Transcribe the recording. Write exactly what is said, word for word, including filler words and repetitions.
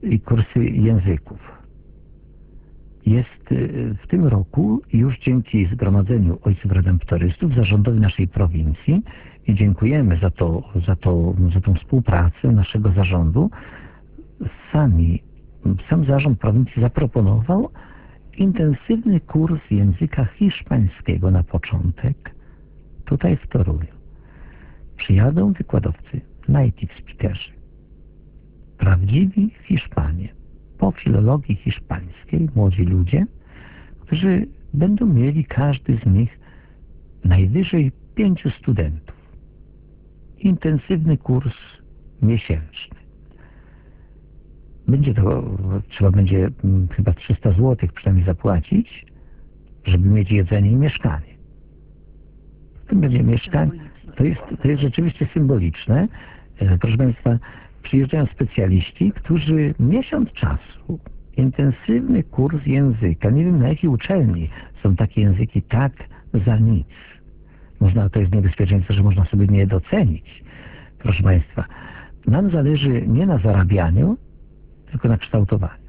i kursy języków. Jest w tym roku już dzięki Zgromadzeniu Ojców Redemptorystów, zarządowi naszej prowincji i dziękujemy za to, za to, za tą współpracę naszego zarządu. Sami, sam zarząd prowincji zaproponował intensywny kurs języka hiszpańskiego na początek tutaj w Toruniu. Przyjadą wykładowcy, native speakerzy, prawdziwi Hiszpanie, po filologii hiszpańskiej, młodzi ludzie, którzy będą mieli każdy z nich najwyżej pięciu studentów. Intensywny kurs miesięczny. Będzie to, trzeba będzie chyba trzysta złotych przynajmniej zapłacić, żeby mieć jedzenie i mieszkanie. W tym będzie mieszkanie. To jest, to jest rzeczywiście symboliczne. Proszę Państwa, przyjeżdżają specjaliści, którzy miesiąc czasu, intensywny kurs języka, nie wiem na jakiej uczelni są takie języki tak za nic. Można, to jest niebezpieczeństwo, że można sobie nie docenić. Proszę Państwa, nam zależy nie na zarabianiu, tylko na kształtowaniu.